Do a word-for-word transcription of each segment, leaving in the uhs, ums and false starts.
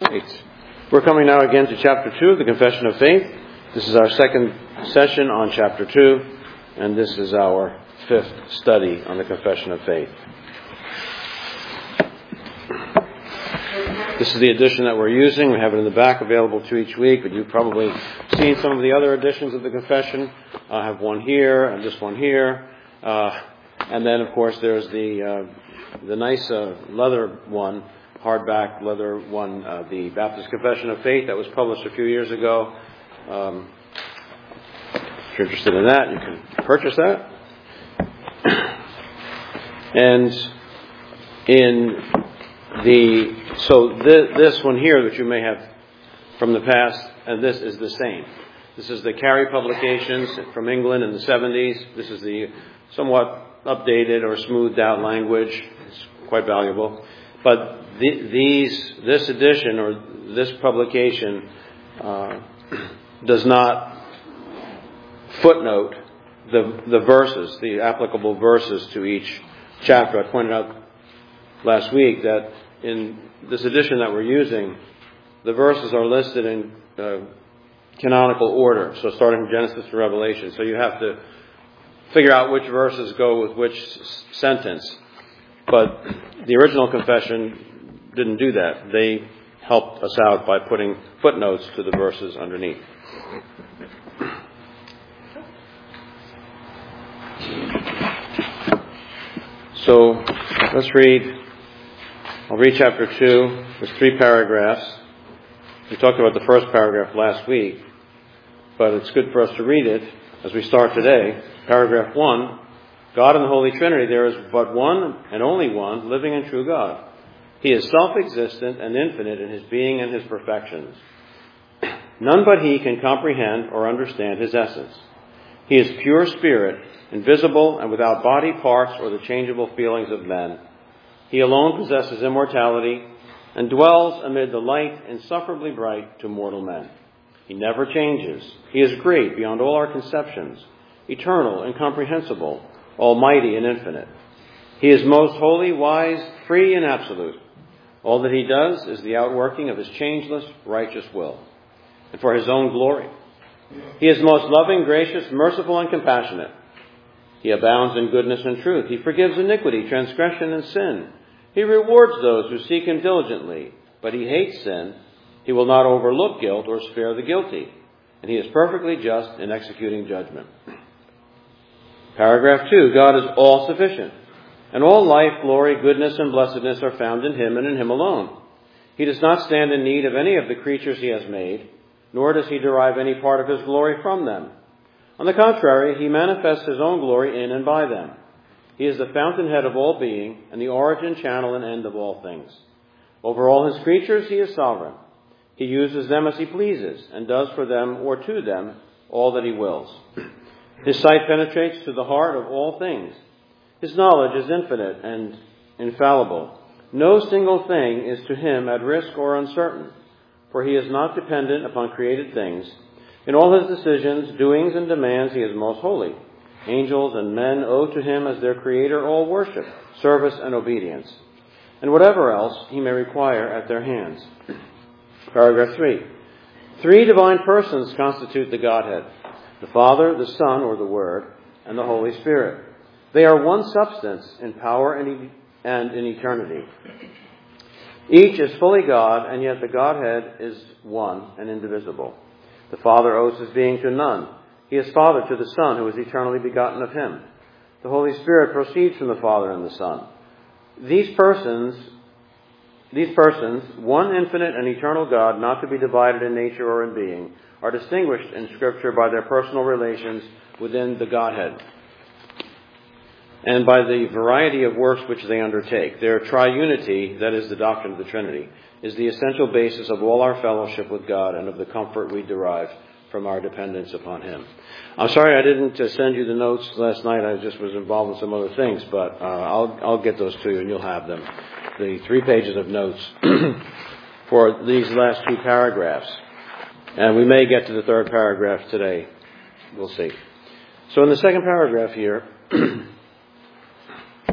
Great. We're coming now again to chapter two of the Confession of Faith. This is our second session on chapter two, and this is our fifth study on the Confession of Faith. This is the edition that we're using. We have it in the back available to each week, but you've probably seen some of the other editions of the Confession. I have one here and this one here. Uh, and then, of course, there's the uh, the nice uh, leather one, hardback leather one, uh, the Baptist Confession of Faith that was published a few years ago. Um, if you're interested in that, you can purchase that. And in the so th- this one here that you may have from the past, and this is the same. This is the Carey publications from England in the seventies. This is the somewhat updated or smoothed out language. It's quite valuable. But the, these, this edition or this publication uh, does not footnote the the verses, the applicable verses to each chapter. I pointed out last week that in this edition that we're using, the verses are listed in uh, canonical order, so starting from Genesis to Revelation. So you have to figure out which verses go with which s- sentence. But the original confession didn't do that. They helped us out by putting footnotes to the verses underneath. So let's read. I'll read chapter two. There's three paragraphs. We talked about the first paragraph last week, but it's good for us to read it as we start today. Paragraph one. God in the Holy Trinity, there is but one and only one, living and true God. He is self-existent and infinite in his being and his perfections. None but he can comprehend or understand his essence. He is pure spirit, invisible and without body parts or the changeable feelings of men. He alone possesses immortality and dwells amid the light insufferably bright to mortal men. He never changes. He is great beyond all our conceptions, eternal, incomprehensible, almighty and infinite. He is most holy, wise, free, and absolute. All that he does is the outworking of his changeless, righteous will, and for his own glory. He is most loving, gracious, merciful, and compassionate. He abounds in goodness and truth. He forgives iniquity, transgression, and sin. He rewards those who seek him diligently, but he hates sin. He will not overlook guilt or spare the guilty, and he is perfectly just in executing judgment. Paragraph two, God is all-sufficient, and all life, glory, goodness, and blessedness are found in him and in him alone. He does not stand in need of any of the creatures he has made, nor does he derive any part of his glory from them. On the contrary, he manifests his own glory in and by them. He is the fountainhead of all being, and the origin, channel, and end of all things. Over all his creatures he is sovereign. He uses them as he pleases, and does for them or to them all that he wills. His sight penetrates to the heart of all things. His knowledge is infinite and infallible. No single thing is to him at risk or uncertain, for he is not dependent upon created things. In all his decisions, doings, and demands, he is most holy. Angels and men owe to him as their creator all worship, service, and obedience, and whatever else he may require at their hands. Paragraph three. Three divine persons constitute the Godhead: the Father, the Son, or the Word, and the Holy Spirit. They are one substance in power and in eternity. Each is fully God, and yet the Godhead is one and indivisible. The Father owes his being to none. He is Father to the Son, who is eternally begotten of him. The Holy Spirit proceeds from the Father and the Son. These persons, these persons, one infinite and eternal God, not to be divided in nature or in being, are distinguished in Scripture by their personal relations within the Godhead, and by the variety of works which they undertake. Their triunity, that is the doctrine of the Trinity, is the essential basis of all our fellowship with God and of the comfort we derive from our dependence upon him. I'm sorry I didn't uh, send you the notes last night. I just was involved in some other things, but uh, I'll, I'll get those to you and you'll have them. The three pages of notes for these last two paragraphs. And we may get to the third paragraph today. We'll see. So in the second paragraph here,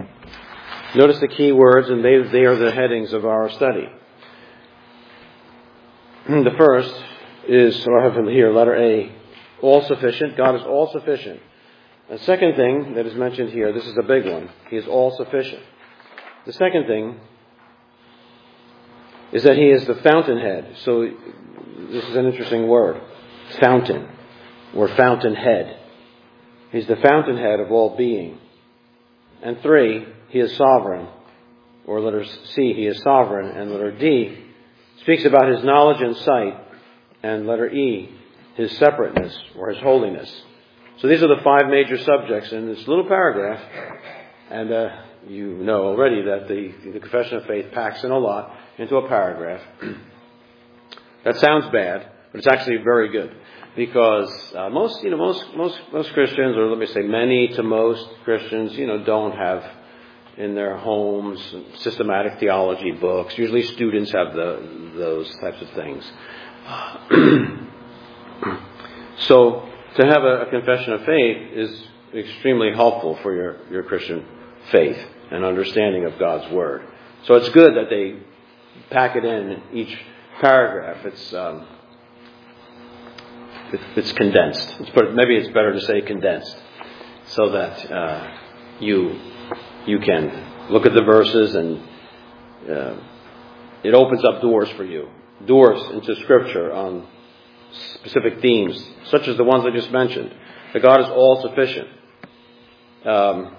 notice the key words, and they, they are the headings of our study. The first is, or I have here, letter A, all-sufficient. God is all-sufficient. The second thing that is mentioned here, this is a big one. He is all-sufficient. The second thing is that He is the fountainhead. So this is an interesting word. Fountain, or fountainhead. He's the fountainhead of all being. And three, He is sovereign. Or letter C, He is sovereign. And letter D speaks about His knowledge and sight. And letter E, His separateness or His holiness. So these are the five major subjects in this little paragraph. And uh, you know already that the, the Confession of Faith packs in a lot into a paragraph. That sounds bad, but it's actually very good. Because uh, most, you know, most, most, most Christians, or let me say many to most Christians, you know, don't have in their homes systematic theology books. Usually students have the, those types of things. So to have a, a confession of faith is extremely helpful for your, your Christian faith and understanding of God's Word. So it's good that they pack it in each paragraph. It's um, it, it's condensed. It's put, maybe it's better to say condensed, so that uh, you you can look at the verses and uh, it opens up doors for you, doors into Scripture on specific themes, such as the ones I just mentioned. That God is all sufficient. Um,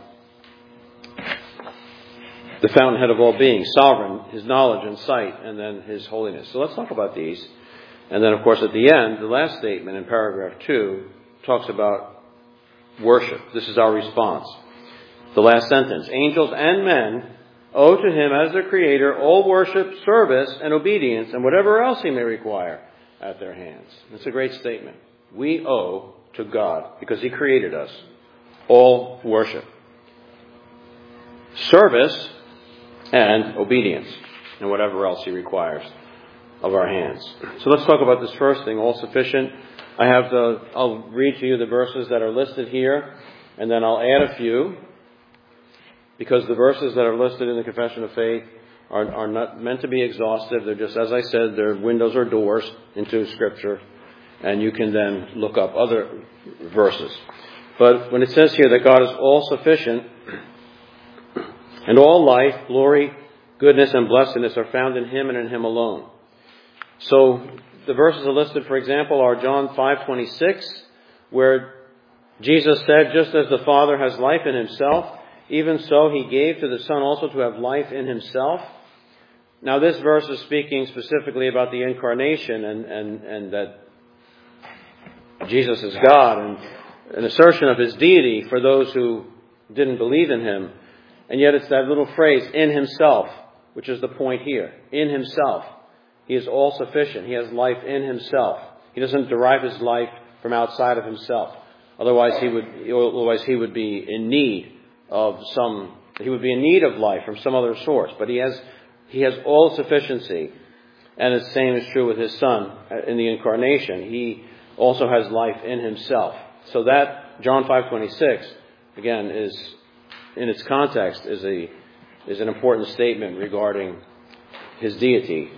the fountainhead of all being, sovereign, His knowledge and sight, and then His holiness. So let's talk about these. And then, of course, at the end, the last statement in paragraph two talks about worship. This is our response. The last sentence. Angels and men owe to Him as their Creator all worship, service, and obedience, and whatever else He may require at their hands. That's a great statement. We owe to God, because He created us, all worship, service, and obedience, and whatever else He requires of our hands. So let's talk about this first thing, all sufficient. I have the, I'll read to you the verses that are listed here, and then I'll add a few, because the verses that are listed in the Confession of Faith are, are not meant to be exhaustive. They're just, as I said, they're windows or doors into Scripture, and you can then look up other verses. But when it says here that God is all sufficient, and all life, glory, goodness, and blessedness are found in Him and in Him alone. So the verses are listed, for example, are John five twenty-six, where Jesus said, just as the Father has life in Himself, even so He gave to the Son also to have life in Himself. Now this verse is speaking specifically about the incarnation and, and, and that Jesus is God, and an assertion of His deity for those who didn't believe in Him. And yet it's that little phrase, in Himself, which is the point here. In Himself. He is all sufficient. He has life in Himself. He doesn't derive His life from outside of Himself. Otherwise he would, otherwise he would be in need of some, he would be in need of life from some other source. But He has, He has all sufficiency. And the same is true with His Son in the incarnation. He also has life in Himself. So that, John five twenty-six, again, is, in its context, is a is an important statement regarding His deity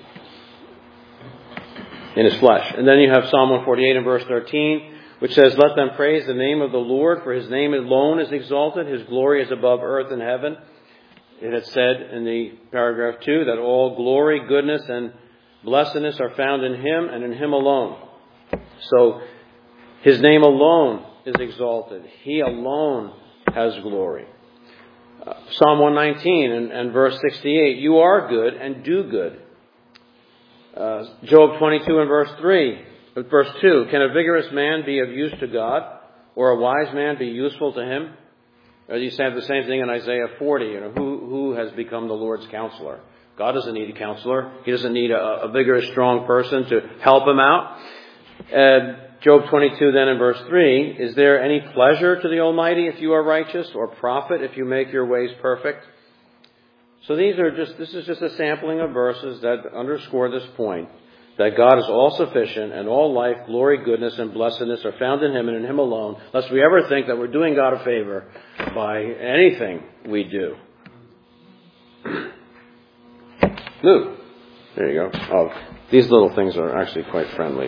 in His flesh. And then you have Psalm one forty-eight and verse thirteen, which says, let them praise the name of the Lord, for His name alone is exalted. His glory is above earth and heaven. It has said in the paragraph two that all glory, goodness, and blessedness are found in Him and in Him alone. So His name alone is exalted. He alone has glory. Uh, Psalm one nineteen and, and verse sixty-eight, you are good and do good. Uh, Job twenty-two and verse three, verse two, can a vigorous man be of use to God, or a wise man be useful to Him? Or you have the same thing in Isaiah forty, you know, who, who has become the Lord's counselor? God doesn't need a counselor. He doesn't need a, a vigorous, strong person to help him out. And Job twenty-two then in verse three, is there any pleasure to the Almighty if you are righteous, or profit if you make your ways perfect? So these are just, this is just a sampling of verses that underscore this point, that God is all sufficient and all life, glory, goodness, and blessedness are found in Him and in Him alone, lest we ever think that we're doing God a favor by anything we do. Luke. There you go. Oh, these little things are actually quite friendly.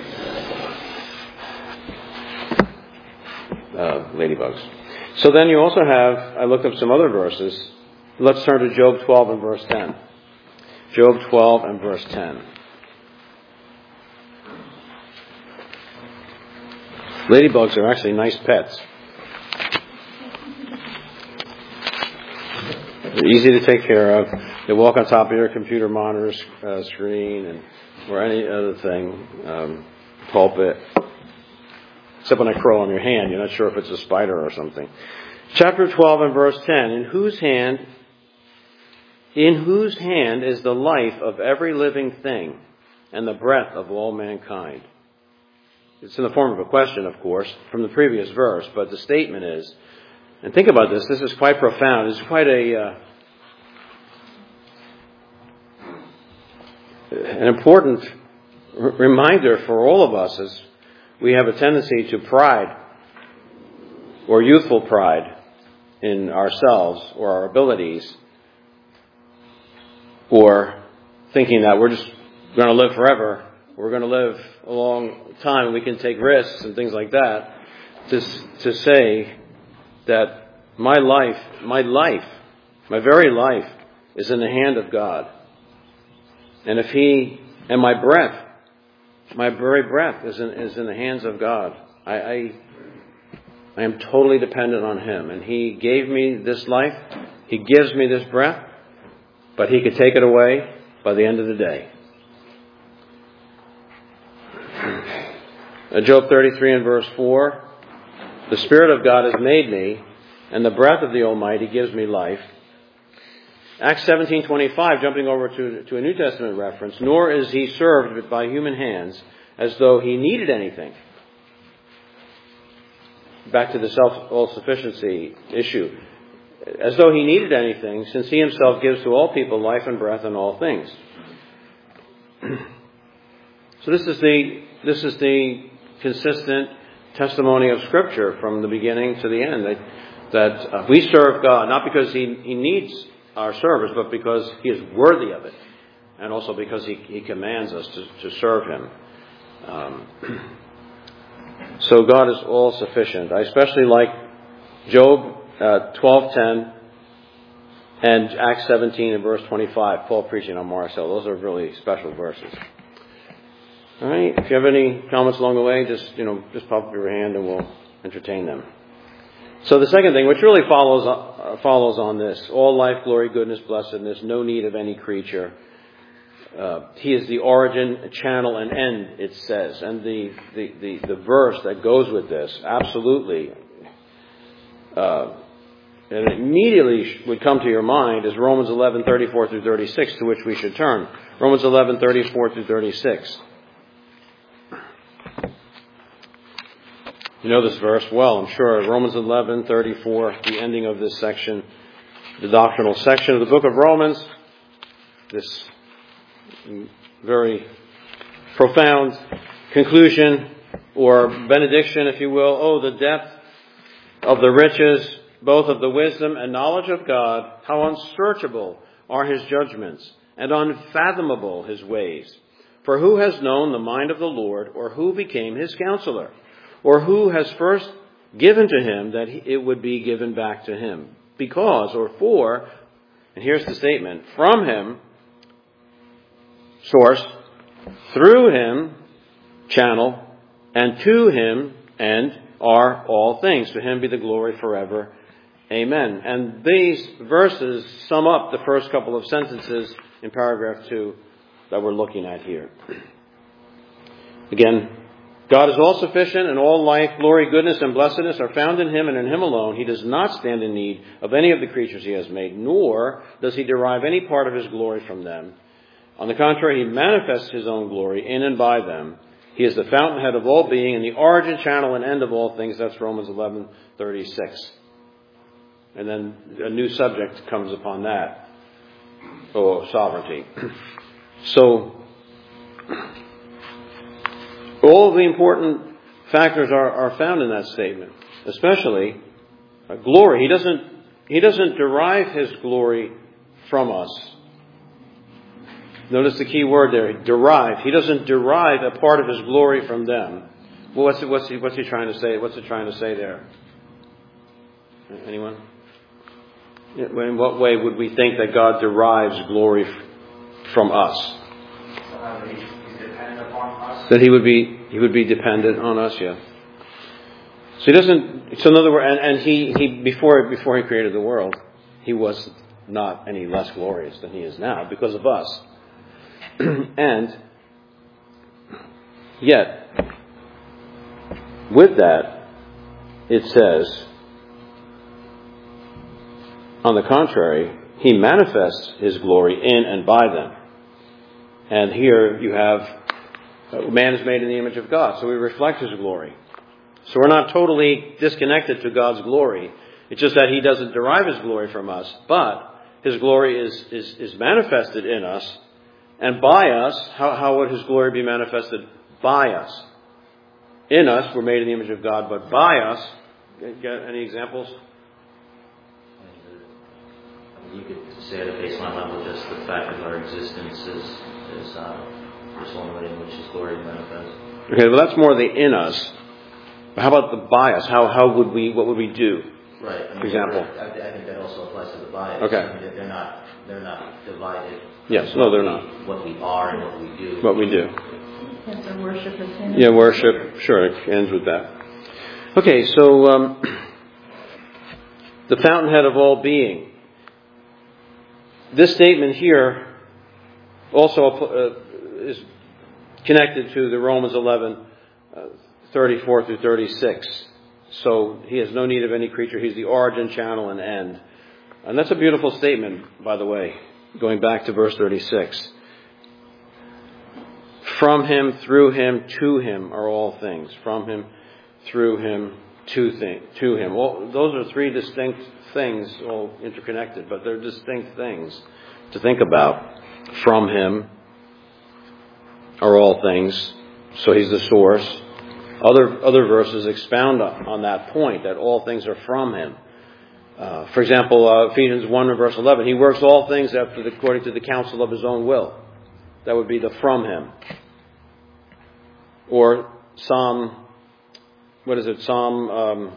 Uh, ladybugs. So then you also have, I looked up some other verses. Let's turn to Job twelve and verse ten. Job twelve and verse ten. Ladybugs are actually nice pets. They're easy to take care of. They walk on top of your computer monitor uh, screen and or any other thing, um, pulpit. Except when they crawl on your hand, you're not sure if it's a spider or something. Chapter twelve and verse ten. In whose hand, in whose hand is the life of every living thing and the breath of all mankind? It's in the form of a question, of course, from the previous verse, but the statement is, and think about this, this is quite profound. It's quite a uh, an important r- reminder for all of us as we have a tendency to pride or youthful pride in ourselves or our abilities, or thinking that we're just going to live forever, we're going to live a long time and we can take risks and things like that, to, to say that my life, my life, my very life is in the hand of God. And if He, and my breath, my very breath is in, is in the hands of God. I, I, I am totally dependent on Him. And He gave me this life. He gives me this breath. But He could take it away by the end of the day. Job thirty-three and verse four. The Spirit of God has made me, and the breath of the Almighty gives me life. Acts seventeen twenty-five, jumping over to, to a New Testament reference, nor is He served by human hands as though He needed anything. Back to the self-sufficiency issue. As though He needed anything, since He Himself gives to all people life and breath and all things. So this is the this is the consistent testimony of Scripture from the beginning to the end, that, that uh, we serve God, not because He, he needs our service, but because He is worthy of it, and also because He, he commands us to, to serve Him. Um, so God is all sufficient. I especially like Job uh, twelve ten and Acts seventeen and verse twenty-five, Paul preaching on Marcel. Those are really special verses. All right. If you have any comments along the way, just you know, just pop up your hand and we'll entertain them. So the second thing, which really follows uh, follows on this, all life, glory, goodness, blessedness, no need of any creature. Uh, he is the origin, channel, and end, it says. And the the, the, the verse that goes with this, absolutely, uh, and immediately would come to your mind is Romans eleven thirty-four through thirty-six, to which we should turn. Romans eleven thirty-four through thirty-six. You know this verse well, I'm sure. Romans eleven thirty-four, the ending of this section, the doctrinal section of the book of Romans. This very profound conclusion or benediction, if you will. Oh, the depth of the riches, both of the wisdom and knowledge of God. How unsearchable are His judgments and unfathomable His ways. For who has known the mind of the Lord, or who became His counselor? Or who has first given to Him that it would be given back to Him? Because, or for, and here's the statement, from Him, source, through Him, channel, and to Him, and are all things. To Him be the glory forever. Amen. And these verses sum up the first couple of sentences in paragraph two that we're looking at here. Again, God is all sufficient, and all life, glory, goodness, and blessedness are found in Him and in Him alone. He does not stand in need of any of the creatures He has made, nor does He derive any part of His glory from them. On the contrary, He manifests His own glory in and by them. He is the fountainhead of all being and the origin, channel, and end of all things. That's Romans eleven thirty-six. And then a new subject comes upon that. Oh, sovereignty. So, all the important factors are, are found in that statement, especially uh, glory. He doesn't, he doesn't derive His glory from us. Notice the key word there, derive. He doesn't derive a part of his glory from them. Well, what's, what's, he, what's he trying to say? What's he trying to say there? Anyone? In what way would we think that God derives glory from us? Uh, he's, he's dependent upon us. That he would be he would be dependent on us, yeah. So he doesn't. So in other words, and, and he, he before before he created the world, he was not any less glorious than he is now because of us. And yet, with that, it says, on the contrary, he manifests his glory in and by them. And here you have, uh, man is made in the image of God, so we reflect his glory. So we're not totally disconnected to God's glory. It's just that he doesn't derive his glory from us, but his glory is, is, is manifested in us. And by us, how, how would his glory be manifested? By us. In us, we're made in the image of God, but by us, got any examples? You could say at a baseline level just the fact that our existence is, is uh, just one way in which his glory manifests. Okay, well that's more the in us. But how about the by us? How, how would we, what would we do? Right. I mean, for example. I, I think that also applies to the bias. Okay. I mean, they're not, they're not divided. Yes, no, they're not. What we are and what we do. What we do. Yes, our worship is in Yeah, worship. Sure, it ends with that. Okay, so um, the fountainhead of all being. This statement here also uh, is connected to the Romans eleven, uh, thirty-four through thirty-six. So he has no need of any creature. He's the origin, channel, and end. And that's a beautiful statement, by the way, going back to verse thirty-six. From him, through him, to him are all things. From him, through him, to, thing, to him. Well, those are three distinct things, all interconnected, but they're distinct things to think about. From him are all things. So he's the source. Other other verses expound on that point, that all things are from him. Uh, for example, uh, Ephesians one and verse eleven, he works all things after the, according to the counsel of his own will. That would be the from him. Or Psalm, what is it, Psalm um,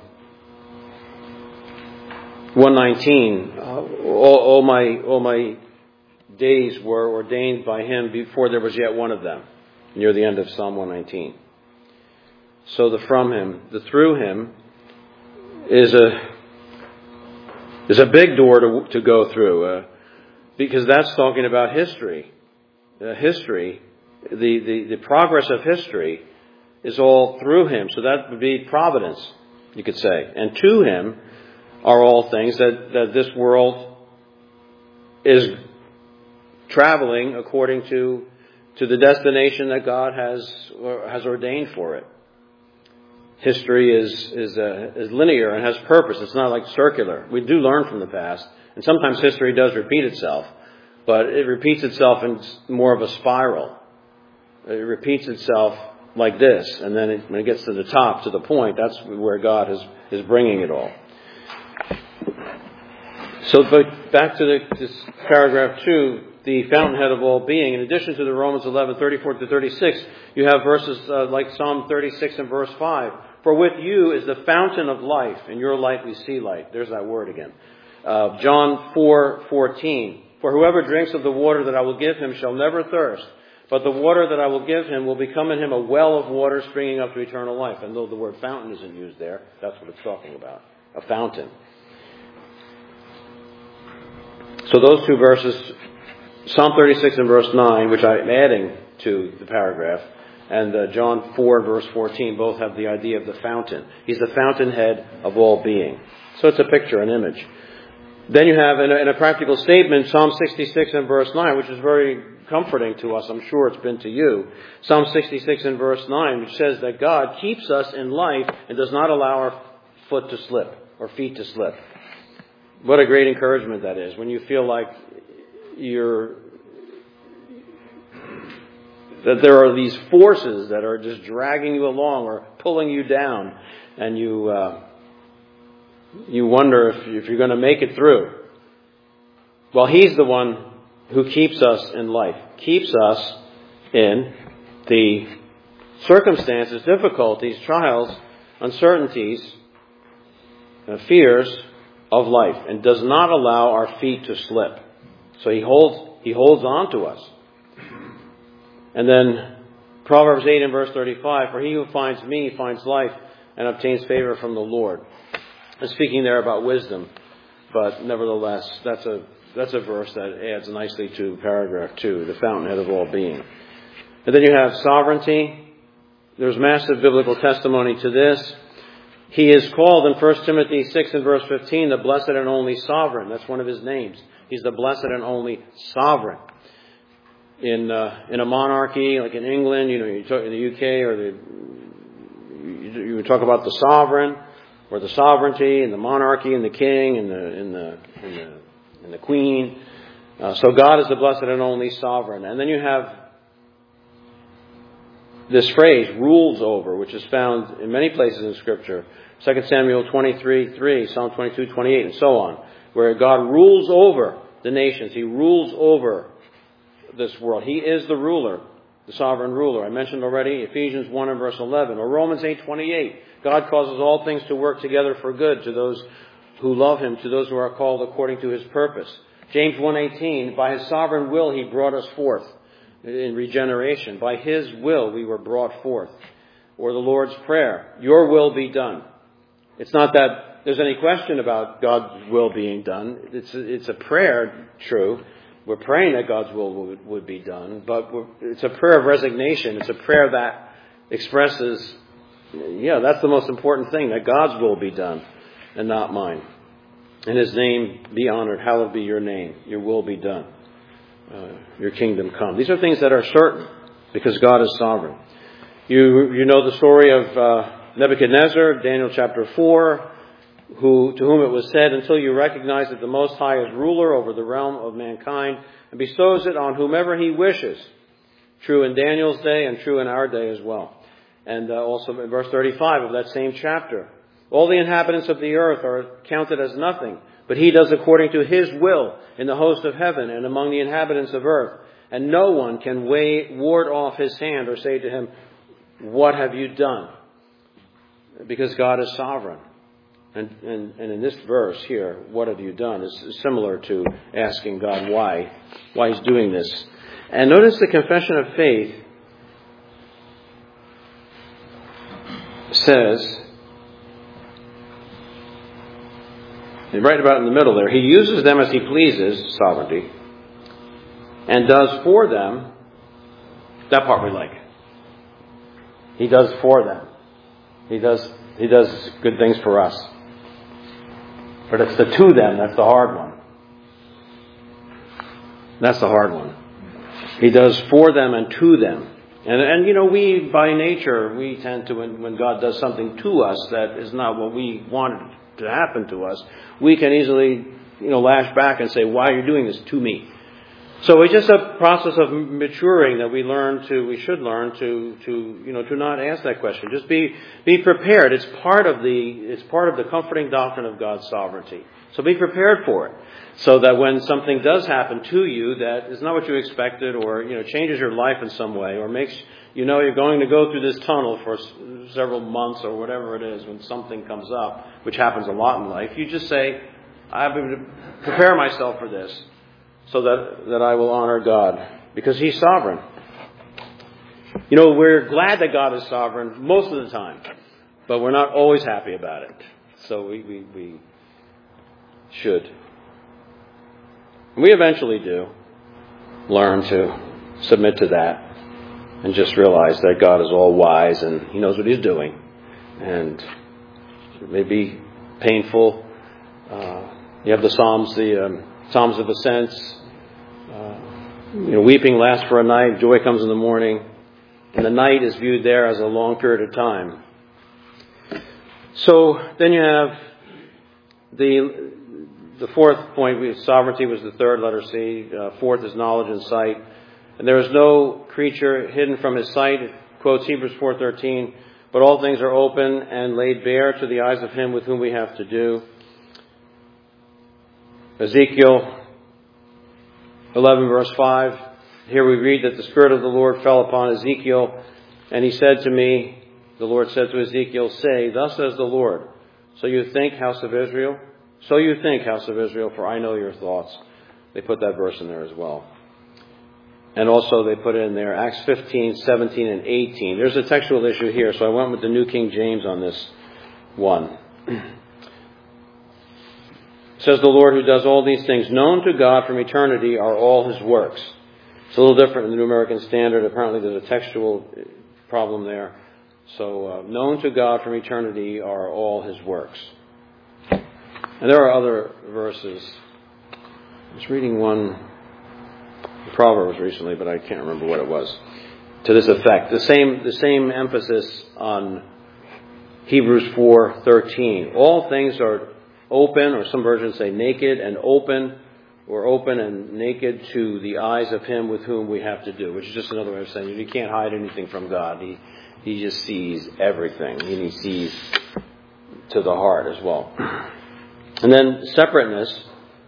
one nineteen, uh, all, all my all my days were ordained by him before there was yet one of them, near the end of Psalm one nineteen. So the from him, the through him, is a is a big door to to go through, uh, because that's talking about history. Uh, history, the, the the progress of history, is all through him. So that would be providence, you could say. And to him are all things that, that this world is traveling according to to the destination that God has has ordained for it. History is is uh, is linear and has purpose. It's not like circular. We do learn from the past, and sometimes history does repeat itself, but it repeats itself in more of a spiral. It repeats itself like this, and then it, when it gets to the top, to the point, that's where God is is bringing it all. So, but back to the, this paragraph two. The fountainhead of all being. In addition to the Romans eleven, thirty-four to thirty-six, you have verses uh, like Psalm thirty-six and verse five. For with you is the fountain of life. In your light we see light. There's that word again. Uh, John four fourteen. For whoever drinks of the water that I will give him shall never thirst. But the water that I will give him will become in him a well of water springing up to eternal life. And though the word fountain isn't used there, that's what it's talking about. A fountain. So those two verses, Psalm thirty-six and verse nine, which I'm adding to the paragraph, and uh, John four and verse fourteen, both have the idea of the fountain. He's the fountainhead of all being. So it's a picture, an image. Then you have, in a, in a practical statement, Psalm sixty-six and verse nine, which is very comforting to us. I'm sure it's been to you. Psalm sixty-six and verse nine, which says that God keeps us in life and does not allow our foot to slip, or feet to slip. What a great encouragement that is, when you feel like you're, that there are these forces that are just dragging you along or pulling you down, and you uh, you wonder if, if you're going to make it through. Well, He's the one who keeps us in life, keeps us in the circumstances, difficulties, trials, uncertainties, uh, fears of life, and does not allow our feet to slip. So he holds he holds on to us. And then Proverbs eight and verse thirty-five, for he who finds me finds life and obtains favor from the Lord. I'm speaking there about wisdom, but nevertheless, that's a that's a verse that adds nicely to paragraph two, the fountainhead of all being. And then you have sovereignty. There's massive biblical testimony to this. He is called in First Timothy six and verse fifteen, the blessed and only sovereign. That's one of his names. He's the blessed and only sovereign. In uh, in a monarchy like in England, you know, you talk in the U K, or the you, you talk about the sovereign or the sovereignty and the monarchy and the king and the and the and the, and the queen. Uh, so God is the blessed and only sovereign. And then you have this phrase, rules over, which is found in many places in Scripture. Second Samuel twenty-three three, Psalm twenty-two twenty-eight, and so on, where God rules over the nations. He rules over this world. He is the ruler, the sovereign ruler. I mentioned already Ephesians one and verse eleven, or Romans eight twenty-eight. God causes all things to work together for good to those who love Him, to those who are called according to His purpose. James one eighteen, by His sovereign will He brought us forth in regeneration. By His will we were brought forth. Or the Lord's Prayer, your will be done. It's not that there's any question about God's will being done. It's a, it's a prayer, true. We're praying that God's will would, would be done, but we're, it's a prayer of resignation. It's a prayer that expresses, yeah, that's the most important thing, that God's will be done and not mine. And His name be honored. Hallowed be your name. Your will be done. Uh, your kingdom come. These are things that are certain because God is sovereign. You you know the story of uh, Nebuchadnezzar, Daniel chapter four, who to whom it was said, until you recognize that the Most High is ruler over the realm of mankind and bestows it on whomever He wishes. True in Daniel's day and true in our day as well. And uh, also in verse thirty-five of that same chapter, all the inhabitants of the earth are counted as nothing, but He does according to His will in the host of heaven and among the inhabitants of earth. And no one can weigh, ward off His hand or say to Him, what have you done? Because God is sovereign. And, and, and in this verse here, what have you done, is similar to asking God why, why He's doing this. And notice the confession of faith says, right about in the middle there, He uses them as He pleases, sovereignty, and does for them, that part we like. He does for them. He does, he does good things for us. But it's the to them that's the hard one. That's the hard one. He does for them and to them. And, and you know, we, by nature, we tend to, when, when God does something to us that is not what we wanted to happen to us, we can easily, you know, lash back and say, why are you doing this to me? So it's just a process of maturing that we learn to, we should learn to, to, you know, to not ask that question. Just be, be prepared. It's part of the, it's part of the comforting doctrine of God's sovereignty. So be prepared for it. So that when something does happen to you that is not what you expected, or, you know, changes your life in some way, or makes, you know, you're going to go through this tunnel for several months or whatever it is when something comes up, which happens a lot in life, you just say, I have to prepare myself for this, so that, that I will honor God, because He's sovereign. You know, we're glad that God is sovereign most of the time, but we're not always happy about it. So we, we, we should. We eventually do learn to submit to that and just realize that God is all wise and He knows what He's doing. And it may be painful. Uh, you have the Psalms, the um, Psalms of Ascents. Uh, you know, weeping lasts for a night, joy comes in the morning, and the night is viewed there as a long period of time. So then you have the the fourth point. Sovereignty was the third, letter C. Uh, fourth is knowledge and sight. And there is no creature hidden from His sight. It quotes Hebrews four thirteen. But all things are open and laid bare to the eyes of Him with whom we have to do. Ezekiel eleven verse five, here we read that the Spirit of the Lord fell upon Ezekiel, and he said to me, the Lord said to Ezekiel, say, thus says the Lord, so you think, house of Israel? So you think, house of Israel, for I know your thoughts. They put that verse in there as well. And also they put in there Acts fifteen, seventeen, and eighteen. There's a textual issue here, so I went with the New King James on this one. It says the Lord who does all these things, known to God from eternity are all his works. It's a little different in the New American Standard. Apparently there's a textual problem there. So, uh, known to God from eternity are all his works. And there are other verses. I was reading one in Proverbs recently, but I can't remember what it was. To this effect. The same, the same emphasis on Hebrews four thirteen. All things are open, or some versions say naked and open, or open and naked to the eyes of him with whom we have to do, which is just another way of saying you can't hide anything from God. He he just sees everything, and he sees to the heart as well. And then separateness,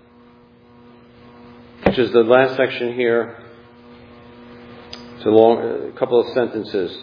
which is the last section here. It's a long, a couple of sentences.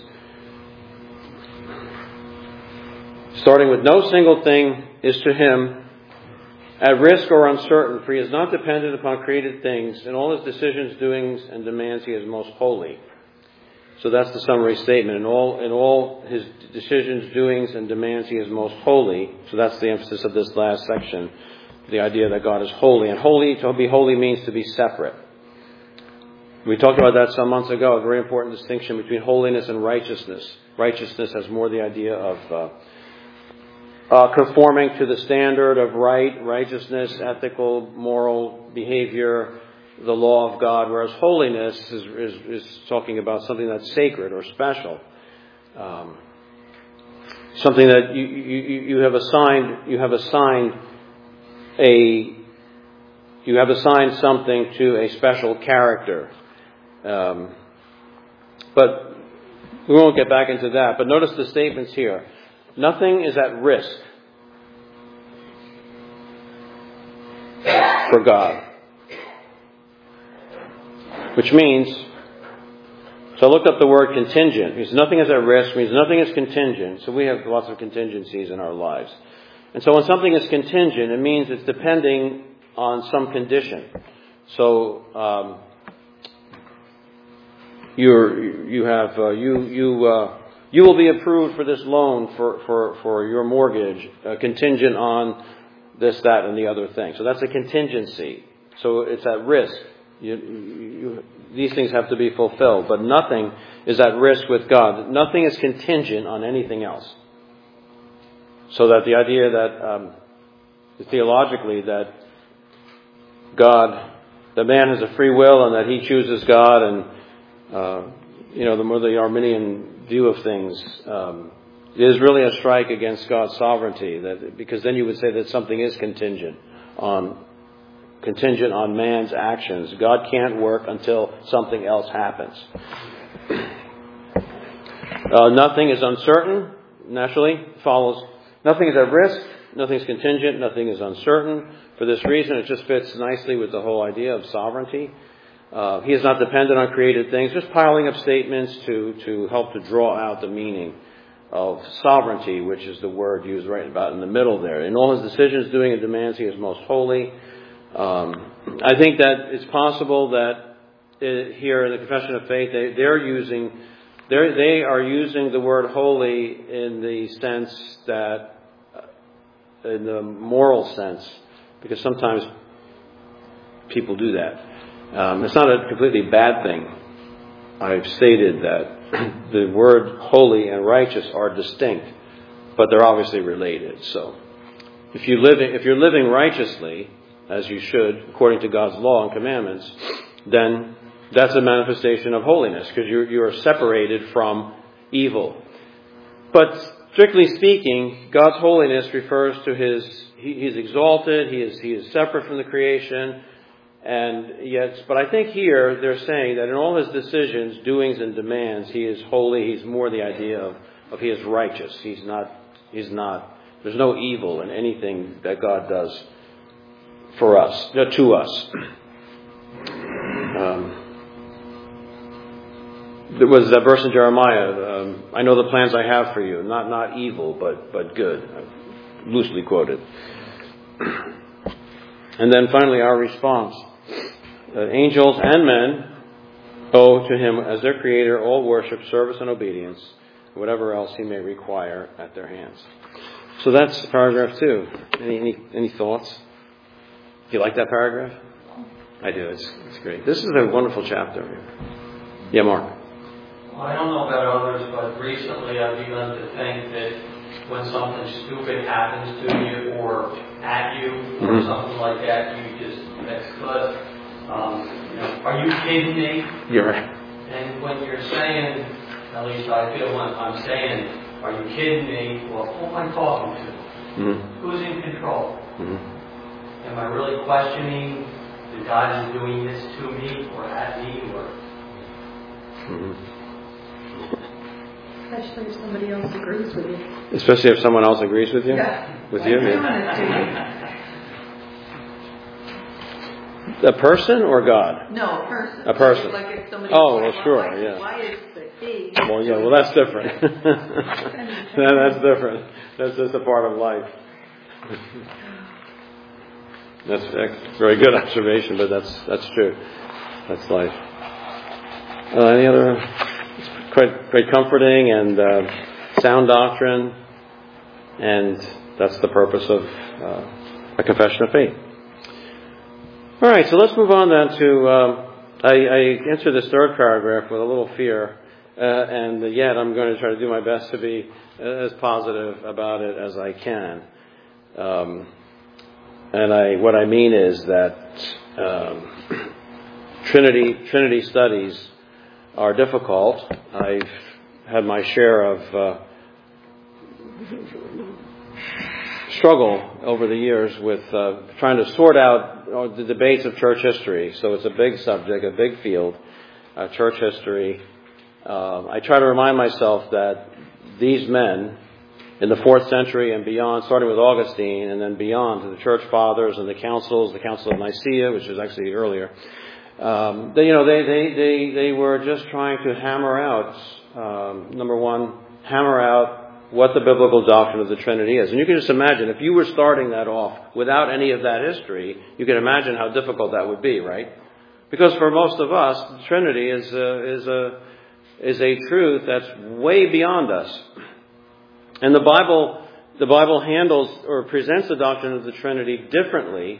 Starting with, no single thing is to him at risk or uncertain, for he is not dependent upon created things. In all his decisions, doings, and demands, he is most holy. So that's the summary statement. In all, in all his decisions, doings, and demands, he is most holy. So that's the emphasis of this last section. The idea that God is holy. And holy, to be holy means to be separate. We talked about that some months ago, a very important distinction between holiness and righteousness. Righteousness has more the idea of uh, uh, conforming to the standard of right, righteousness, ethical, moral behavior, the law of God, whereas holiness is, is, is talking about something that's sacred or special. Um, something that you, you, you have assigned, you have assigned a, you have assigned something to a special character. Um, but we won't get back into that. But notice the statements here. Nothing is at risk for God. Which means, so I looked up the word contingent. Because nothing is at risk means nothing is contingent. So we have lots of contingencies in our lives. And so when something is contingent, it means it's depending on some condition. So um, you're, you have uh, you you uh, you will be approved for this loan for for for your mortgage, uh, contingent on this, that, and the other thing. So that's a contingency. So it's at risk. You, you, these things have to be fulfilled, but nothing is at risk with God. Nothing is contingent on anything else. So that the idea that um, theologically that God, the man has a free will and that he chooses God, and uh, you know the more the Arminian view of things um, is really a strike against God's sovereignty. That because then you would say that something is contingent on. Contingent on man's actions. God can't work until something else happens. Uh, nothing is uncertain. Naturally, follows. Nothing is at risk. Nothing is contingent. Nothing is uncertain. For this reason, it just fits nicely with the whole idea of sovereignty. Uh, he is not dependent on created things. Just piling up statements to, to help to draw out the meaning of sovereignty, which is the word used right about in the middle there. In all his decisions, doing, and demands, he is most holy. Um, I think that it's possible that uh, here in the Confession of Faith, they, they're using, they're, they are using the word holy in the sense that, uh, in the moral sense, because sometimes people do that. Um, it's not a completely bad thing. I've stated that the word holy and righteous are distinct, but they're obviously related. So, if you live, if you're living righteously, as you should, according to God's law and commandments, then that's a manifestation of holiness, because you're, you're separated from evil. But strictly speaking, God's holiness refers to his, he, he's exalted, he is, he is separate from the creation, and yet, but I think here they're saying that in all his decisions, doings, and demands, he is holy. He's more the idea of, of he is righteous. He's not, he's not, there's no evil in anything that God does for us, to us. Um, there was that verse in Jeremiah, um, I know the plans I have for you, not not evil, but, but good, loosely quoted. And then finally our response. Uh, angels and men owe to him as their creator all worship, service, and obedience, whatever else he may require at their hands. So that's paragraph two. Any any, any thoughts? Do you like that paragraph? I do. It's, it's great. This is a wonderful chapter. Yeah, Mark. Well, I don't know about others, but recently I've begun to think that when something stupid happens to you or at you or mm-hmm. something like that, you just, that's good. Um, you know, are you kidding me? You're right. And when you're saying, at least I feel when I'm saying, are you kidding me? Well, who am I talking to? Mm-hmm. Who's in control? Mm-hmm. Am I really questioning that God is doing this to me or at me? Or mm-hmm. Especially if somebody else agrees with you. Especially if someone else agrees with you? Yeah. With like you? A person or God? No, a person. A person. Like if somebody oh, like, well, sure, why, yeah. Why is the he? Well, yeah, well, that's different. That's different. That's just a part of life. That's a very good observation, but that's that's true. That's life. Uh, any other? It's quite quite comforting and uh, sound doctrine, and that's the purpose of uh, a confession of faith. All right, so let's move on then to. Um, I, I entered this third paragraph with a little fear, uh, and yet I'm going to try to do my best to be as positive about it as I can. Um, And I, what I mean is that um, Trinity Trinity studies are difficult. I've had my share of uh, struggle over the years with uh, trying to sort out uh, the debates of church history. So it's a big subject, a big field, uh, church history. Uh, I try to remind myself that these men, in the fourth century and beyond, starting with Augustine and then beyond to the church fathers and the councils, the Council of Nicaea, which was actually earlier. Um, they, you know, they, they, they, they were just trying to hammer out, um, number one, hammer out what the biblical doctrine of the Trinity is. And you can just imagine, if you were starting that off without any of that history, you can imagine how difficult that would be, right? Because for most of us, the Trinity is a, is a, is a truth that's way beyond us. And the Bible, the Bible handles or presents the doctrine of the Trinity differently,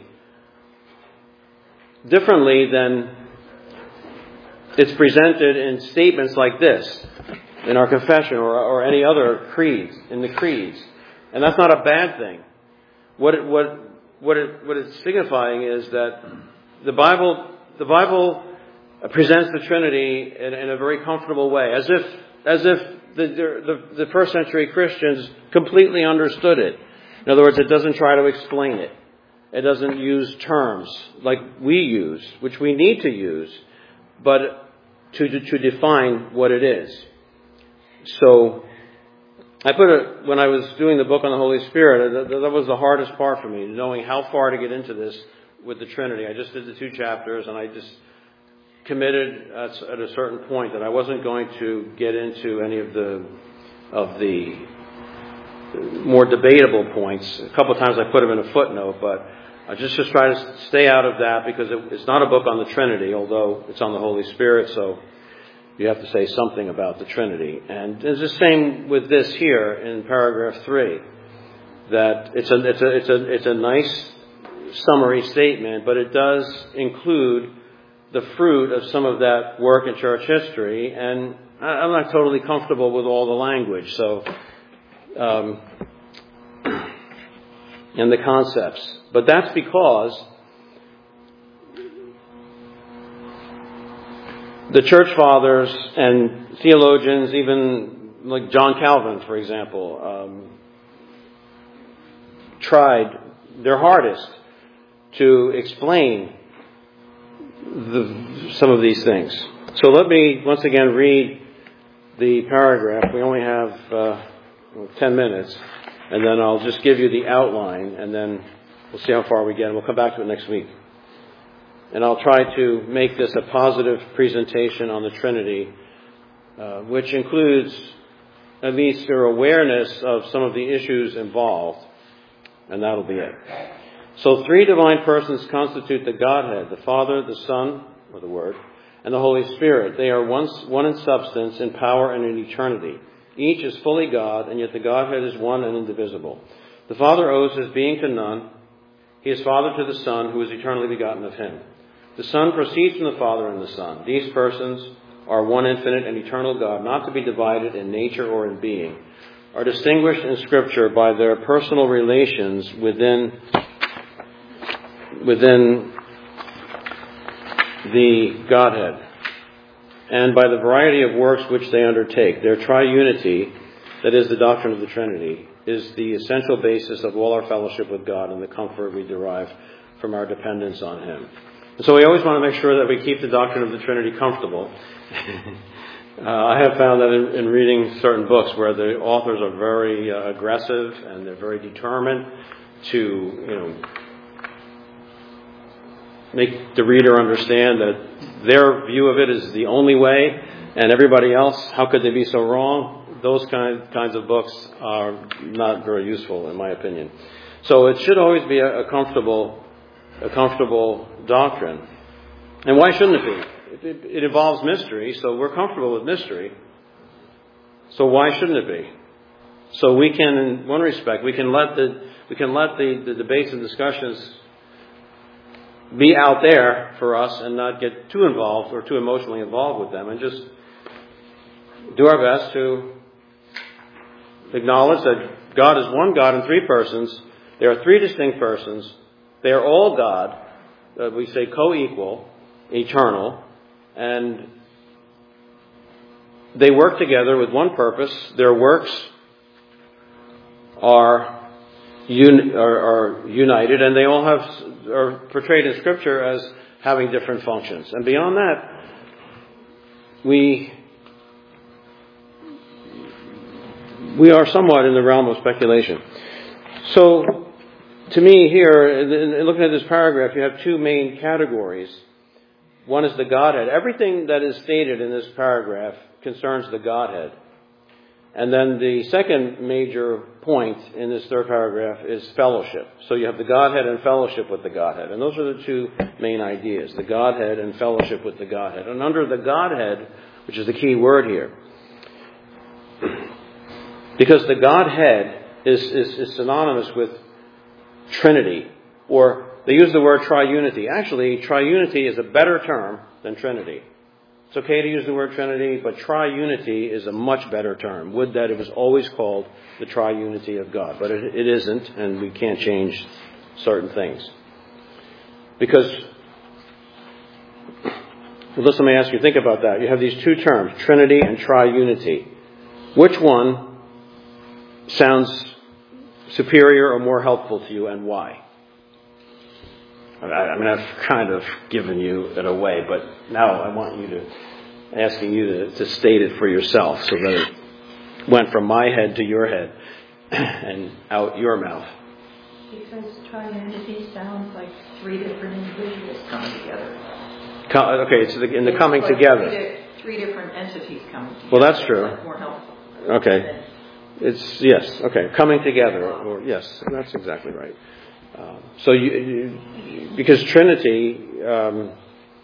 differently than it's presented in statements like this, in our confession or, or any other creeds, in the creeds. And that's not a bad thing. What it, what what it, what it's signifying is that the Bible the Bible presents the Trinity in, in a very comfortable way, as if as if The, the, the first century Christians completely understood it. In other words, it doesn't try to explain it. It doesn't use terms like we use, which we need to use, but to, to, to define what it is. So, I put it, when I was doing the book on the Holy Spirit, that, that was the hardest part for me, knowing how far to get into this with the Trinity. I just did the two chapters, and I just committed at, at a certain point that I wasn't going to get into any of the of the more debatable points. A couple of times I put them in a footnote, but I just just try to stay out of that because it, it's not a book on the Trinity, although it's on the Holy Spirit, so you have to say something about the Trinity. And it's the same with this here in paragraph three, that it's a it's a it's a it's a nice summary statement, but it does include the fruit of some of that work in church history, and I'm not totally comfortable with all the language, so um, and the concepts. But that's because the church fathers and theologians, even like John Calvin, for example, um, tried their hardest to explain The, some of these things. So let me once again read the paragraph. We only have uh, ten minutes, and then I'll just give you the outline, and then we'll see how far we get, and we'll come back to it next week. And I'll try to make this a positive presentation on the Trinity, uh, which includes at least your awareness of some of the issues involved. And that'll be it. So three divine persons constitute the Godhead, the Father, the Son, or the Word, and the Holy Spirit. They are one, one in substance, in power, and in eternity. Each is fully God, and yet the Godhead is one and indivisible. The Father owes his being to none. He is Father to the Son, who is eternally begotten of him. The Son proceeds from the Father and the Son. These persons are one infinite and eternal God, not to be divided in nature or in being, are distinguished in Scripture by their personal relations within, within the Godhead, and by the variety of works which they undertake. Their triunity, that is the doctrine of the Trinity, is the essential basis of all our fellowship with God and the comfort we derive from our dependence on Him. And so we always want to make sure that we keep the doctrine of the Trinity comfortable. uh, I have found that in, in reading certain books where the authors are very uh, aggressive and they're very determined to, you know, make the reader understand that their view of it is the only way, and everybody else, how could they be so wrong? Those kind, kinds of books are not very useful, in my opinion. So it should always be a, a comfortable, a comfortable doctrine. And why shouldn't it be? It, it, it involves mystery, so we're comfortable with mystery. So why shouldn't it be? So we can, in one respect, we can let the we can let the, the debates and discussions be out there for us and not get too involved or too emotionally involved with them, and just do our best to acknowledge that God is one God in three persons. There are three distinct persons. They are all God. Uh, we say co-equal, eternal, and they work together with one purpose. Their works are Un, are, are united, and they all have are portrayed in Scripture as having different functions. And beyond that, we we are somewhat in the realm of speculation. So, to me here, in looking at this paragraph, you have two main categories. One is the Godhead. Everything that is stated in this paragraph concerns the Godhead. And then the second major point in this third paragraph is fellowship. So you have the Godhead and fellowship with the Godhead. And those are the two main ideas, the Godhead and fellowship with the Godhead. And under the Godhead, which is the key word here, because the Godhead is, is, is synonymous with Trinity, or they use the word triunity. Actually, triunity is a better term than Trinity. It's okay to use the word Trinity, but triunity is a much better term. Would that it was always called the triunity of God. But it, it isn't, and we can't change certain things. Because, well, listen, let me ask you, think about that. You have these two terms, Trinity and triunity. Which one sounds superior or more helpful to you, and why? I mean, I've kind of given you it away, but now I want you to, asking you to, to state it for yourself so that it went from my head to your head and out your mouth. Because triunity sounds like three different individuals coming together. Okay, it's the, in the it's coming like together. Three, di- three different entities coming together. Well, that's true. Like more helpful. Okay. It's, yes, okay, coming together, or yes, that's exactly right. Um, so you, you, because Trinity, um,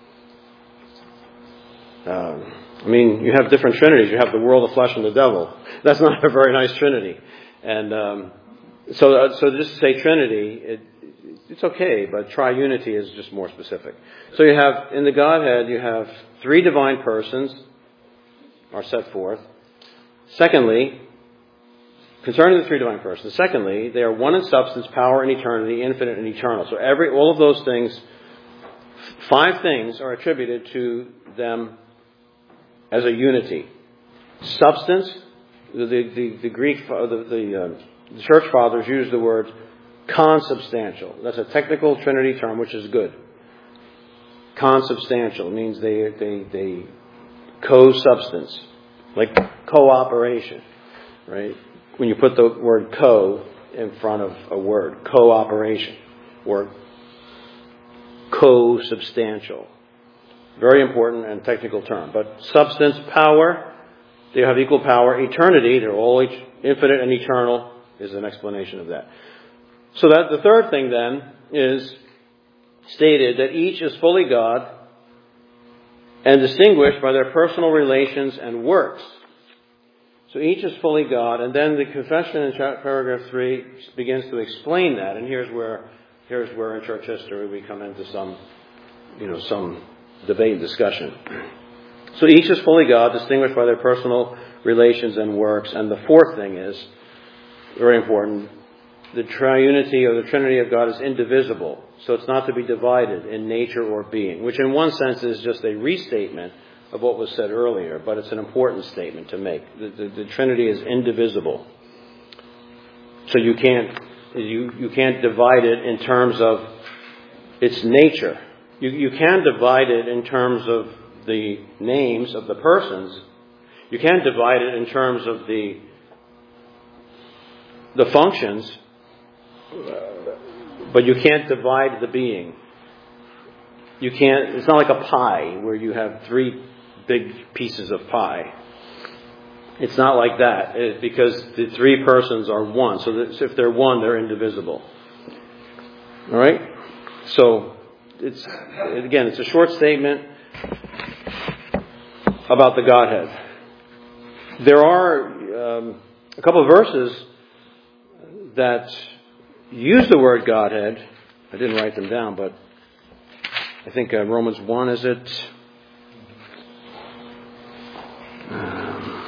um, I mean, you have different trinities. You have the world, the flesh, and the devil. That's not a very nice trinity. And um, so, uh, so just to say Trinity, it, it's okay, but triunity is just more specific. So you have, in the Godhead, you have three divine persons are set forth. Secondly, concerning the three divine persons, secondly, they are one in substance, power, and eternity, infinite and eternal. So every all of those things, five things are attributed to them as a unity. Substance, the the, the Greek, the, the, uh, the church fathers use the word consubstantial. That's a technical Trinity term, which is good. Consubstantial means they they they co-substance, like cooperation, right? When you put the word co in front of a word, cooperation, or co-substantial. Very important and technical term. But substance, power, they have equal power. Eternity, they're all each, infinite and eternal, is an explanation of that. So that the third thing then is stated that each is fully God and distinguished by their personal relations and works. So each is fully God, and then the confession in paragraph three begins to explain that. And here's where, here's where in church history we come into some, you know, some debate and discussion. So each is fully God, distinguished by their personal relations and works. And the fourth thing is very important: the triunity or the Trinity of God is indivisible, so it's not to be divided in nature or being, which in one sense is just a restatement of what was said earlier, but it's an important statement to make. The, the, the Trinity is indivisible. So you can't you, you can't divide it in terms of its nature. You, you can divide it in terms of the names of the persons. You can divide it in terms of the the functions, but you can't divide the being. You can't, it's not like a pie where you have three big pieces of pie. It's not like that, it, because the three persons are one. So that if they're one, they're indivisible. All right? So, it's again, it's a short statement about the Godhead. There are um, a couple of verses that use the word Godhead. I didn't write them down, but I think uh, Romans one, is it? Um,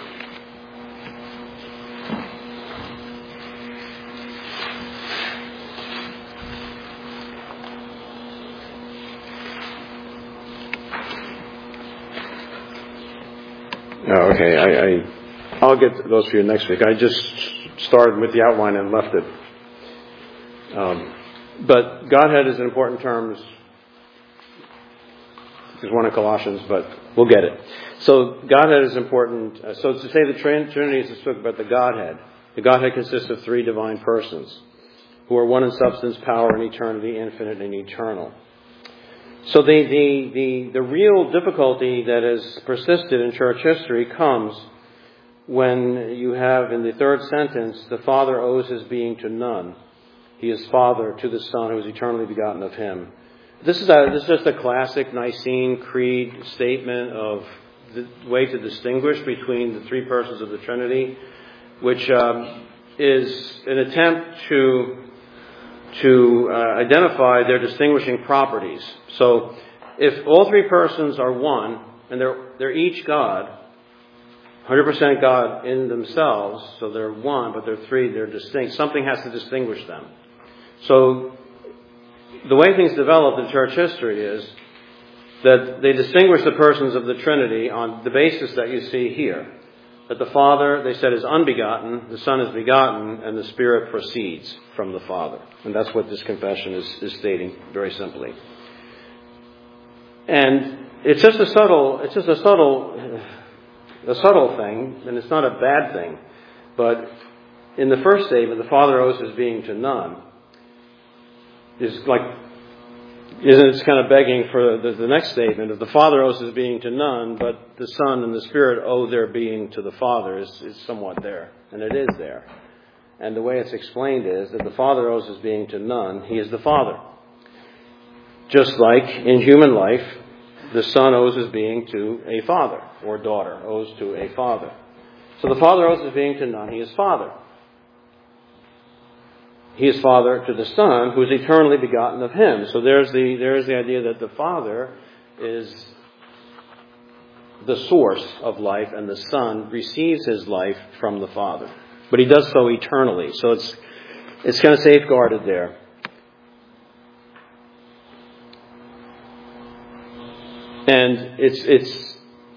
oh, okay. I, I, I'll get those for you next week. I just started with the outline and left it. Um, but Godhead is an important term. There's one in Colossians, but we'll get it. So Godhead is important. Uh, so to say the Trinity is to speak about the Godhead. The Godhead consists of three divine persons who are one in substance, power, and eternity, infinite and eternal. So the, the, the, the real difficulty that has persisted in church history comes when you have in the third sentence, the Father owes his being to none. He is Father to the Son who is eternally begotten of him. This is, a, this is just a classic Nicene Creed statement of the way to distinguish between the three persons of the Trinity, which um, is an attempt to, to uh, identify their distinguishing properties. So if all three persons are one, and they're, they're each God, one hundred percent God in themselves, so they're one, but they're three, they're distinct, something has to distinguish them. So the way things developed in church history is that they distinguish the persons of the Trinity on the basis that you see here. That the Father, they said, is unbegotten, the Son is begotten, and the Spirit proceeds from the Father. And that's what this confession is, is stating very simply. And it's just a subtle, it's just a subtle, a subtle thing, and it's not a bad thing. But in the first statement, the Father owes his being to none. Is like, isn't it kind of begging for the, the next statement of the Father owes his being to none, but the Son and the Spirit owe their being to the Father is, is somewhat there. And it is there. And the way it's explained is that the Father owes his being to none. He is the Father. Just like in human life, the Son owes his being to a father, or daughter owes to a father. So the Father owes his being to none. He is Father. He is Father to the Son, who is eternally begotten of him. So there's the there's the idea that the Father is the source of life, and the Son receives his life from the Father. But he does so eternally. So it's it's kind of safeguarded there. And it's it's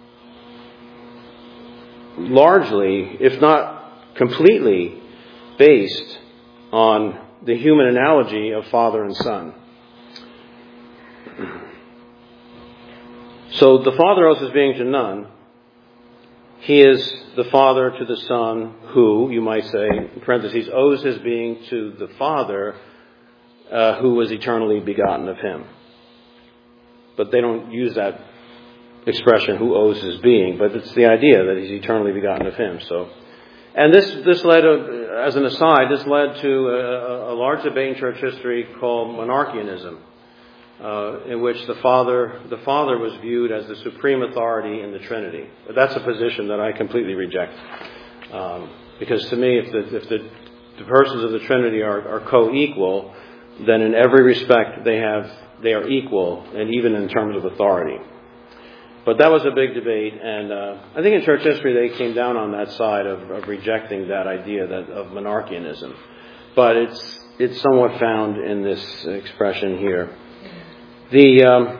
largely, if not completely, based on the human analogy of Father and Son. So the Father owes his being to none. He is the Father to the Son who, you might say, in parentheses, owes his being to the Father uh, who was eternally begotten of him. but they don't use that expression, who owes his being, but it's the idea that he's eternally begotten of him. So, and this this led, uh, as an aside, this led to a, a large debate in church history called monarchianism, uh, in which the Father the Father was viewed as the supreme authority in the Trinity. But that's a position that I completely reject, um, because to me, if the if the, the persons of the Trinity are, are co-equal, then in every respect they have they are equal, and even in terms of authority. But that was a big debate, and uh, I think in church history they came down on that side of, of rejecting that idea that of monarchianism. But it's it's somewhat found in this expression here. The um,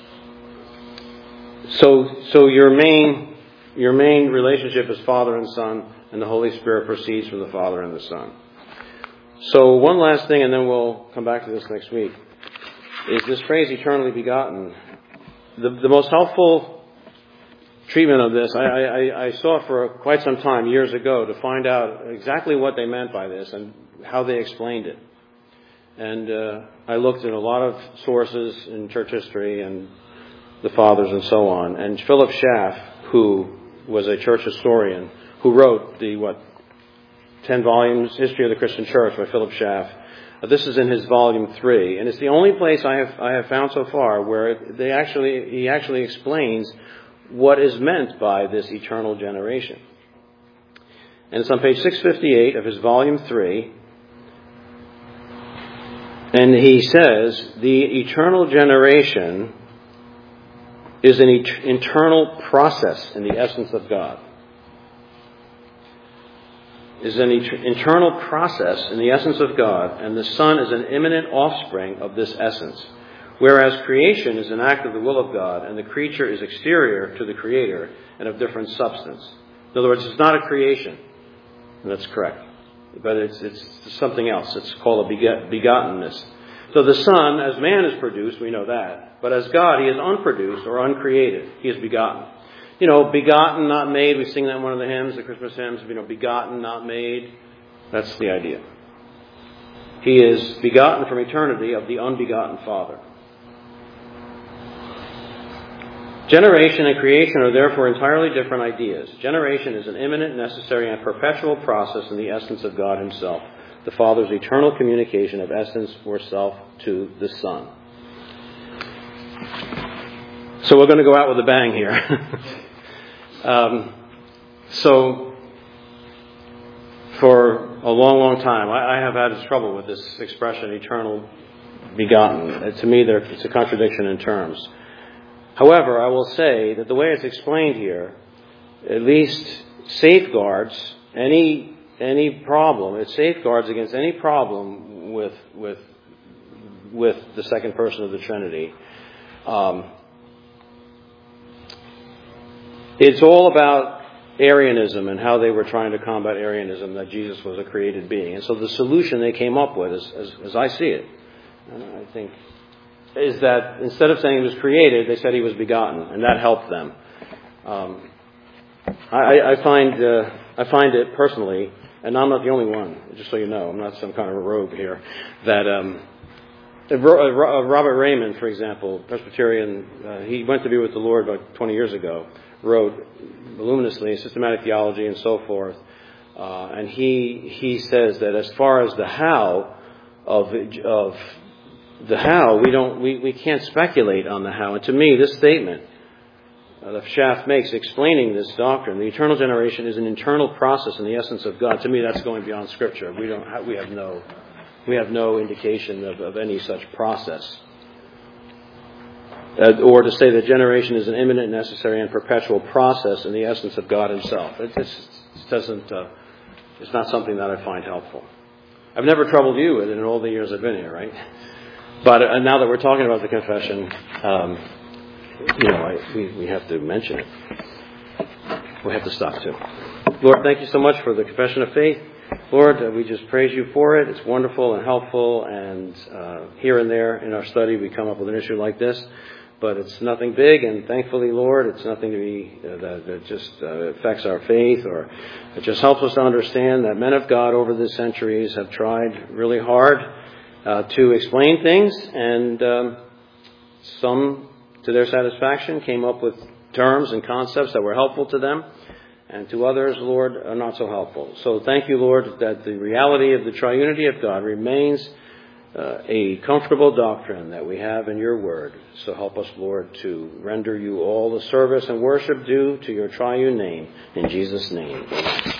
so so your main your main relationship is Father and Son, and the Holy Spirit proceeds from the Father and the Son. So one last thing, and then we'll come back to this next week, is this phrase eternally begotten. The, the most helpful treatment of this, I, I, I saw for quite some time, years ago, to find out exactly what they meant by this and how they explained it. And uh, I looked at a lot of sources in church history and the fathers and so on. And Philip Schaff, who was a church historian, who wrote the, what, ten volumes, History of the Christian Church by Philip Schaff. Uh, this is in his volume three, and it's the only place I have I have found so far where they actually he actually explains what is meant by this eternal generation. And it's on page six fifty-eight of his volume three, and he says the eternal generation is an et- internal process in the essence of God. Is an et- internal process in the essence of God, and the Son is an imminent offspring of this essence. Whereas creation is an act of the will of God, and the creature is exterior to the Creator and of different substance. In other words, it's not a creation, and that's correct. But it's it's something else. It's called a beget, begottenness. So the Son, as man is produced, we know that. But as God, He is unproduced or uncreated. He is begotten. You know, begotten, not made. We sing that in one of the hymns, the Christmas hymns. You know, begotten, not made. That's the idea. He is begotten from eternity of the unbegotten Father. Generation and creation are therefore entirely different ideas. Generation is an imminent, necessary, and perpetual process in the essence of God Himself, the Father's eternal communication of essence or self to the Son. So we're going to go out with a bang here. Um, so, for a long, long time, I, I have had trouble with this expression, eternal begotten. Uh, to me, there, it's a contradiction in terms. However, I will say that the way it's explained here, at least safeguards any any problem. It safeguards against any problem with with with the second person of the Trinity. Um, It's all about Arianism and how they were trying to combat Arianism, that Jesus was a created being. And so the solution they came up with, as, as, as I see it, and I think, is that instead of saying he was created, they said he was begotten, and that helped them. Um, I, I find uh, I find it personally, and I'm not the only one, just so you know, I'm not some kind of a rogue here, that um, Robert Raymond, for example, Presbyterian, uh, he went to be with the Lord about twenty years ago, wrote voluminously systematic theology and so forth, uh, and he he says that as far as the how of of the how, we don't we, we can't speculate on the how. And to me, this statement uh, that Schaff makes explaining this doctrine, the eternal generation is an internal process in the essence of God. To me, that's going beyond Scripture. We don't have, we have no we have no indication of, of any such process. Uh, or to say that generation is an imminent, necessary, and perpetual process in the essence of God Himself. It just doesn't. Uh, it's not something that I find helpful. I've never troubled you with it in all the years I've been here, right? But uh, now that we're talking about the confession, um, you know, I, we we have to mention it. We have to stop too. Lord, thank you so much for the confession of faith. Lord, uh, we just praise you for it. It's wonderful and helpful, and uh, here and there in our study we come up with an issue like this. But it's nothing big, and thankfully, Lord, it's nothing to be uh, that, that just uh, affects our faith, or it just helps us to understand that men of God over the centuries have tried really hard uh, to explain things, and um, some to their satisfaction, came up with terms and concepts that were helpful to them, and to others, Lord, are not so helpful. So thank you, Lord, that the reality of the triunity of God remains uh, a comfortable doctrine that we have in your word. So help us, Lord, to render you all the service and worship due to your triune name. In Jesus' name, amen.